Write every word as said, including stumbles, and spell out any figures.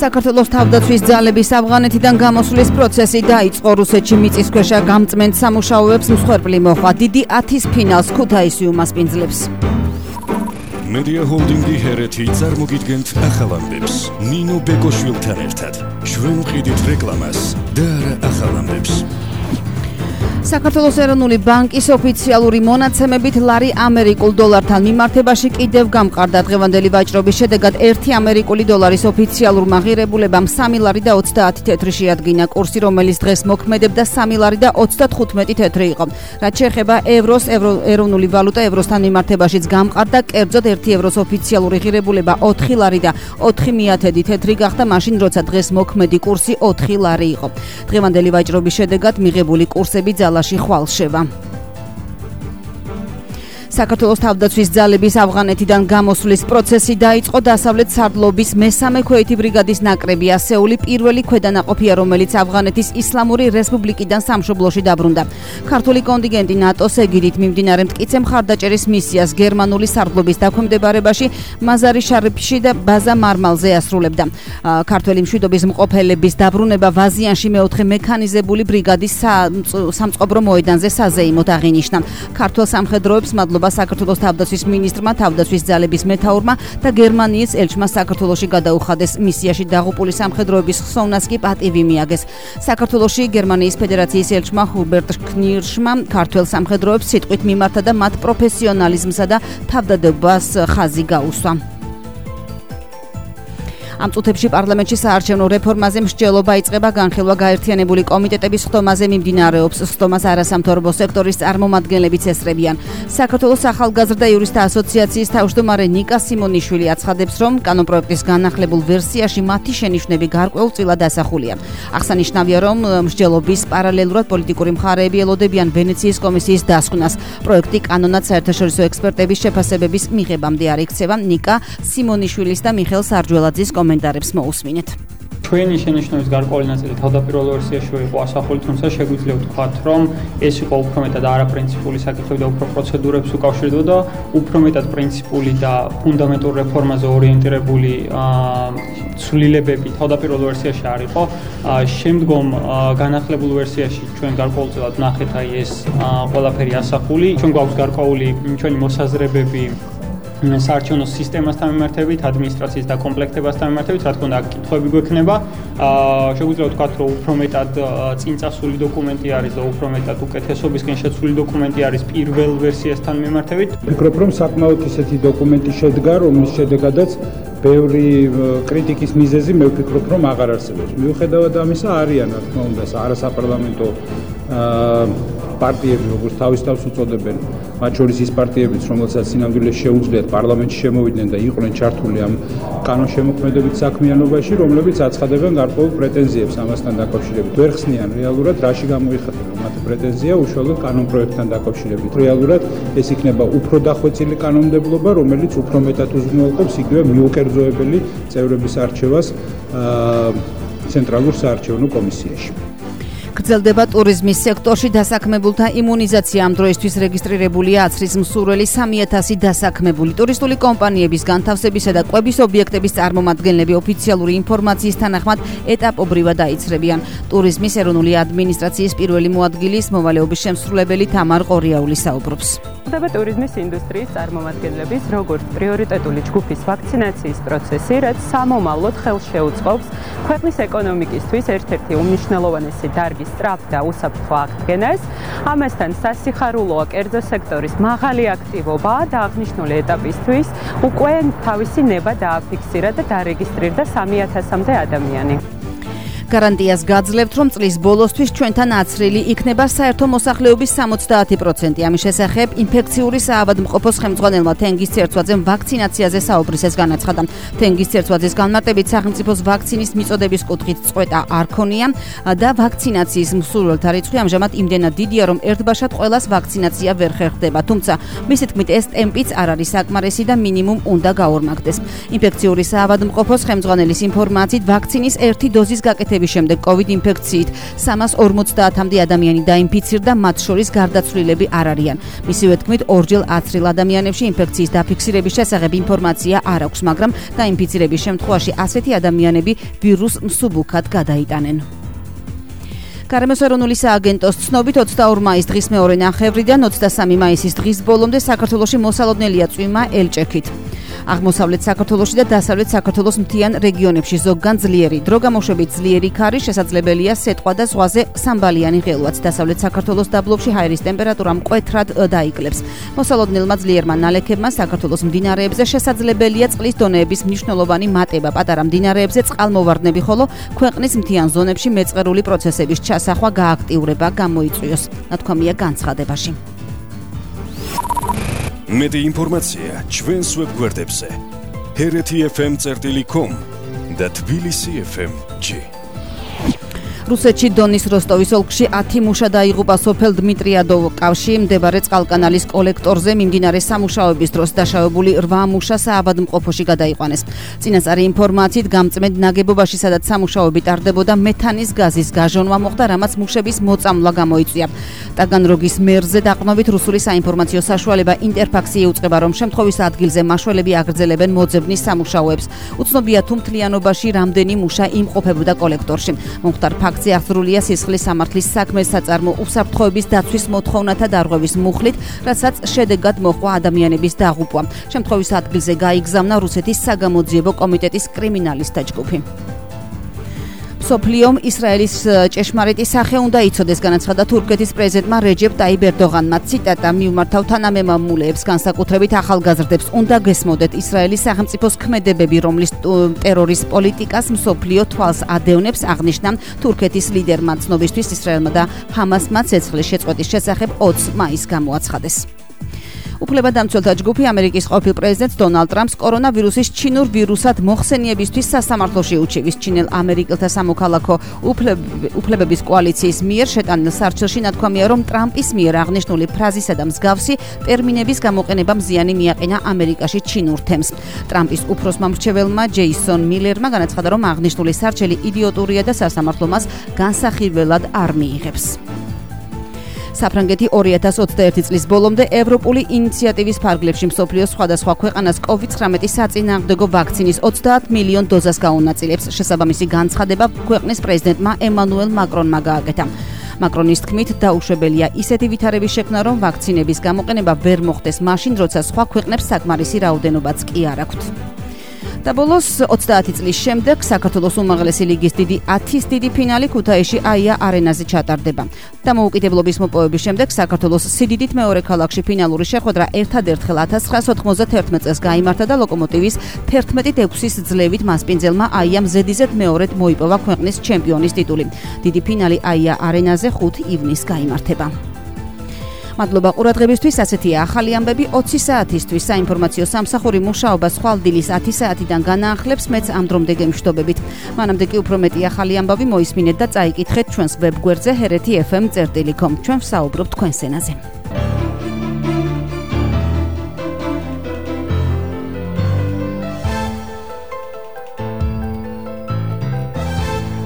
საქართველოს თავდაცვის ძალების ავღანეთიდან გამოსვლის პროცესი დაიწყო. რუსეთში მიწისქვეშა გამწმენთ სამუშაოებს მსხვერპლი მოხდა. დიდი ათის ფინალს ქუთაისი უმასპინძლებს. მედია ჰოლდინგი ჰერეთი წარმოგიდგენთ ახალ ამბებს. ნინო ბეკოშვილთან ერთად. ჩვენ ვყიდით რეკლამას და არა ახალ ამბებს. საქართველოს ეროვნული ბანკის ოფიციალური მონაცემებით ლარი ამერიკულ დოლართან მიმართებაში კიდევ გამყარდა. დღევანდელი ვაჭრობის შედეგად ერთი ამერიკული დოლარის ოფიციალურ მაღირებულებამ სამი ლარი და ოცდაათი თეთრი შეადგინა. კურსი, რომელიც დღეს მოქმედებდა სამი ლარი და ოცდათხუთმეტი თეთრი იყო. რაც შეეხება ევროს, ეროვნული ვალუტა ევროსთან მიმართებაშიც გამყარდა. კერძოდ ერთი ევროს ოფიციალური ღირებულება ოთხი ლარი და ოთხი მიათედი თეთრი გახდა, მაშინ როცა დღეს მოქმედი კურსი ოთხი ლარი იყო. დღევანდელი ვაჭრობის შედეგად მიღებული კურსები ძალაში ხვალშევა. საქართველოს თავდაცვის ძალების ავღანეთიდან გამოსვლის პროცესი დაიწყო. დასავლეთ სარდლობის მესამე ქვეითი ბრიგადის ნაკრები ასეული პირველი ქვედანაყოფია, რომელიც ავღანეთის ისლამური რესპუბლიკიდან სამშობლოში დაბრუნდა. ქართული კონტინგენტი ნატოს ეგიდით მიმდინარე მტკიცე მხარდაჭერის მისიას გერმანული სარდლობის დაქვემდებარებაში მაზარი შარიფში და ბაზა მარმალზე ასრულებდა. ქართველი მშვიდობის მყოფელების დაბრუნება ვაზიანში მეოთხე მექანიზებული ბრიგადის სამწყობრო მოედანზე საზეიმოდ აღინიშნა. ქართულ სამხედროებს მადლობა საქართველოს თავდაცვის მინისტრმა, თავდაცვის ძალების მეთაურმა და გერმანიის ელჩმა საქართველოში გადაუხადეს. მისიაში დაღუპული სამხედროების ხსოვნას კი პატივი მიაგეს. საქართველოში გერმანიის ფედერაციის ელჩმა ჰუბერტ კნირშმა ქართველ სამხედროებს სიტყვით მიმართა და მათ პროფესიონალიზმსა და თავდადებას ხაზი გაუსვა. ამ წუთებში პარლამენტში საარჩევნო რეფორმაზე მსჯელობა იწყება. განხილვა გაერთიანებული კომიტეტების ხდომაზე მიმდინარეობს. ხდომას არასამთავრობო სექტორის წარმომადგენლებიც ესწრებიან. საქართველოს ახალგაზრდა იურისტთა ასოციაციის თავმჯდომარე ნიკა სიმონიშვილი აცხადებს, რომ კანონპროექტის განახლებულ ვერსიაში მათი შენიშვნები გარკვეულწილად ასახულია. აღსანიშნავია, რომ მსჯელობის პარალელურად პოლიტიკური მხარეები ელოდებიან ვენეციის კომისიის დასკვნას. პროექტი კანონად საერთაშორისო ექსპერტების შეფასებების მიღებამდე არ იქცევა. ნიკა სიმონიშვილის და მიხელ სარჯველაძის კომენტარებს მოусმინეთ. ჩვენი შენიშვნების გარკვეული ნაწილი თავდაპირველ ვერსიაში იყო ასახული, თუმცა შეგვიძლია ვთქვათ, რომ ეს იყო უფრო მეტად არაპრინციპული საკითხები და უფრო პროცედურებს უკავშირდებოდა, უფრო მეტად პრინციპული და ფუნდამენტურ რეფორმაზე ორიენტირებული ცვლილებები თავდაპირველ ვერსიაში არ იყო. შემდგომ განახლებულ ვერსიაში ჩვენ გარკვეულწილად ვნახეთ აი ეს ყველაფერი ასახული. ჩვენ გვაქვს გარკვეული ჩვენი მოსაზრებები საარჩევნო სისტემასთან მიმართებით, ადმინისტრაციის დაკომპლექტებასთან მიმართებით, რა თქმა უნდა, კითხვები გვექნება. შეგვიძლია ვთქვათ, რომ უფრო მეტად წინწასული დოკუმენტი არის და უფრო მეტად უკეთესობისკენ შეცვლილი დოკუმენტი არის პირველ ვერსიასთან მიმართებით. ვფიქრობ, რომ საკმაოდ ისეთი დოკუმენტი შედგა, რომლის შედეგადაც ბევრი კრიტიკის მიზეზი მე ვფიქრობ, რომ აღარ არსებობს. მიუხედავად ამისა, არიან, რა თქმა უნდა, არასაპარლამენტო პარტიები, როგორც თავის თავს უწოდებენ, მათ შორის ის პარტიებიც, რომელსაც სინამდვილეს შეუძლიათ პარლამენტში შემოვიდნენ და იყვნენ ჩართული ამ კანონშემოქმედებით საქმიანობაში, რომლებიც აცხადებენ გარკვეულ პრეტენზიებს ამასთან დაკავშირებით. ვერ ხსნიან რეალურად, რაში გამოიხატება მათი პრეტენზია უშუალოდ კანონპროექტთან დაკავშირებით. რეალურად ეს იქნება უფრო დახვეწილი კანონმდებლობა, რომელიც უფრო მეტად უზრუნველყოფს იგივე მიუკერძოებელი წევრების არჩევას ცენტრალურ საარჩევნო კომისიაში. გრძელდება ტურიზმის სექტორში დასაქმებულთა იმუნიზაცია. ამ დროისთვის რეგისტრირებულია აცრის მსურველი სამი ათასი დასაქმებული. ტურისტული კომპანიების განთავსებისა და კვების ობიექტების წარმომადგენლები ოფიციალური ინფორმაციის თანახმად ეტაპობრივად დაიცრებიან. ტურიზმის ეროვნული ადმინისტრაციის პირველი მოადგილის მოვალეობის შემსრულებელი თამარ ყორიაული საუბრობს. ხდება ტურიზმის ინდუსტრიის წარმომადგენლების როგორც პრიორიტეტული ჯგუფის ვაქცინაციის პროცესი, რაც სამომავლოდ ხელს შეუწყობს ქვეყნის ეკონომიკისთვის ერთ-ერთი უმნიშვნელოვანესი დარგის სწრაფ და უსაფრთხო აღდგენას. ამასთან სასიხარულოა კერძო სექტორის მაღალი აქტივობა და აღნიშნული ეტაპისთვის უკვე თავისი ნება დააფიქსირა და დარეგისტრირდა სამი ათასამდე ადამიანი. გარანტიას გაძლევთ, რომ წლის ბოლოსთვის ჩვენთან აცრილი იქნება საერთო მოსახლეობის სამოცდაათი პროცენტი. ამის შესახებ ინფექციური საავადმყოფოს ხელმძღვანელმა თენგიზ ცერცვაძემ ვაქცინაციაზე საუბრისას განაცხადა. თენგიზ ცერცვაძის განმარტებით სახელმწიფოს ვაქცინის მიწოდების კუთხით წყვეტა არ ქონია და ვაქცინაციის მსურველთა რიცხვი ამჟამად იმდენად დიდია, რომ ერთბაშად ყველას ვაქცინაცია ვერ ხერხდება. თუმცა მისი თქმით ეს ტემპიც არ არის საკმარისი და მინიმუმ უნდა გაორმაგდეს. ინფექციური საავადმყოფოს ხელმძღვანელის ინფორმაციით ვაქცინის ერთი დოზის გაკეთების გაჩერების შემდეგ COVID ინფექციით სამას ორმოცდაათამდე ადამიანი დაინფიცირდა, მათ შორის გარდაცვლილები არ არიან. მისივე თქმით, ორჯერ ათრილ ადამიანებში ინფექციის დაფიქსირების შესახებ ინფორმაცია არ აქვს, მაგრამ დაინფიცირების შემთხვევაში ასეთი ადამიანები ვირუსს მსუბუქად გადაიტანენ. გარემოს ეროვნული სააგენტოს ცნობით ოცდაორი მაისის დღის მეორე ნახევრიდან ოცდასამი მაისის დღის ბოლომდე საქართველოში მოსალოდნელია წვიმა ელჭექით. აღმოსავლეთ საქართველოში და დასავლეთ საქართველოს მთიან რეგიონებში ზოგგან ძლიერი, დრო გამოშვებით ძლიერი ქარი, შესაძლებელია სეტყვა და ზღვაზე სამბალიანი ღელვაც. დასავლეთ საქართველოს დაბლობში ჰაერის ტემპერატურა მკვეთრად დაიკლებს. მოსალოდნელმა ძლიერმა ნალექებმა საქართველოს მდინარეებზე შესაძლებელია წყლის დონეების მნიშვნელოვანი მატება, პატარა მდინარეებზე წყალმოვარდნები, ხოლო ქვეყნის მთიან ზონებში მეწყერული პროცესების ჩასახვა გააქტიურება გამოიწვიოს, ნათქვამია განცხადებაში. მეტი ინფორმაცია ჩვენს ვებგვერდებზე ჰერეთი ეფ ემ წერტილი კომ და თბილისი ეფ ემ ჯი. რუსეთში დონის როსტოვის ოლქში ათი მუშა დაიღუპა სოფელ დმიტრიადოვკაში მდებარე წყალკანალის კოლექტორზე მიმდინარე სამუშაოების დროს დაშავებული რვა მუშა საავადმყოფოში გადაიყვანეს. წინასწარი ინფორმაციით გამწმედ ნაგებობაში, სადაც სამუშაოები ტარდებოდა, მეთანის გაზის გაჟონვა მოხდა, რამაც მუშების მოწამვლა გამოიწვია. ტაგანროგის მერზე დაყრდნობით რუსული საინფორმაციო საშუალება ინტერფაქსი ეუწყება, რომ შემთხვევის ადგილზე მაშველები აგრძელებენ მოძებნის სამუშაოებს. უცნობია თუ მთლიანობაში რამდენი მუშა იმყოფებოდა კოლექტორში. მომხდარ ფაქტზე აღძრულია სისხლის სამართლის საქმეს საწარმო უსაფრთხოების დაცვის მოთხოვნათა დარღვევის მუხლით, რასაც შედეგად მოჰყვა ადამიანების დაღუპვა. შემთხვევის ადგილზე გაიგზავნა რუსეთის საგამოძიებო კომიტეტის კრიმინალისტთა ჯგუფი. სოფლიომ ისრაელის ჭეშმარიტი სახე უნდა იცოდეს, განაცხადა თურქეთის პრეზიდენტმა რეჯეპ ტაიბ ერდოღანმა. ციტატა: „მივმართავ თანამემამულეებს, განსაკუთრებით ახალგაზრდებს, უნდა გესმოდეთ ისრაელის სახელმწიფოს ქმედებები, რომლის ტერორის პოლიტიკას მსოფლიო თვალს ადევნებს“, აღნიშნა თურქეთის ლიდერმა. ცნობისთვის ისრაელმა და ჰამასმა ცეცხლის შეწყვეტის შესახებ ოცი მაისს გამოაცხადეს. უფლებადამცველთა ჯგუფი ამერიკის ყოფილ პრეზიდენტს დონალდ ტრამპს კორონავირუსის ჩინურ ვირუსად მოხსენიებისთვის სასამართლოში უჩივის. ჩინელ ამერიკელთა სამოქალაქო უფლებების კოალიციის მიერ შეტანილ სარჩელში ნათქვამია, რომ ტრამპის მიერ აღნიშნული ფრაზისა და მსგავსი ტერმინების გამოყენებამ ზიანი მიაყენა ამერიკაში ჩინურ თემს. ტრამპის უფროსმა მრჩეველმა ჯეისონ მილერმა განაცხადა, რომ აღნიშნული სარჩელი იდიოტურია და სასამართლო მას განსახილველად არ მიიღებს. საფრანგეთი ორი ათას ოცდაერთი წლის ბოლომდე ევროპული ინიციატივის ფარგლებში მსოფლიოს სხვადასხვა ქვეყანას კოვიდ ცხრამეტი საწინააღმდეგო ვაქცინის ოცდაათ მილიონ დოზას გაუნაწილებს. შესაბამისი განცხადება ქვეყნის პრეზიდენტმა ემანუელ მაკრონმა გააკეთა. მაკრონის თქმით, დაუშვებელია ისეთი ვითარების შექმნა, რომ ვაქცინების გამოყენება ვერ მოხდეს მაშინ, როცა სხვა ქვეყნებს საკმარისი რაოდენობაც კი არ აქვთ. და ბოლოს ოცდაათი წლის შემდეგ საქართველოს უმაღლესი ლიგის დიდი ათის დიდი ფინალი ქუთაისში აია არენაზე ჩატარდება. დამოუკიდებლობის მოპოვების შემდეგ საქართველოს სიდიდით მეორე ქალაქში ფინალური შეხვედრა ერთადერთხელ ათას ცხრაასი ოთხმოცდათერთმეტ წელს გაიმართა და ლოკომოტივის თერთმეტი ექვსის ძლევით მასპინძელმა აიამ ზედიზედ მეორედ მოიპოვა ქვეყნის ჩემპიონის ტიტული. დიდი ფინალი აია არენაზე ხუთი ივნისს გაიმართება. მადლობა ყურადღებისთვის. ასეთია ახალი ამბები ოცი საათისთვის. საინფორმაციო სამსახური მუშაობა სხვალდილის ათი საათიდან განაახლებს. მეც ამ დრომდე გემშვიდობებით. მანამდე კი უფრო მეტი ახალი ამბავი მოისმინეთ და წაიკითხეთ ჩვენს ვებგვერდზე ჰერეთი ეფ ემ წერტილი კომ. ჩვენ ვსაუბრობთ თქვენს ენაზე.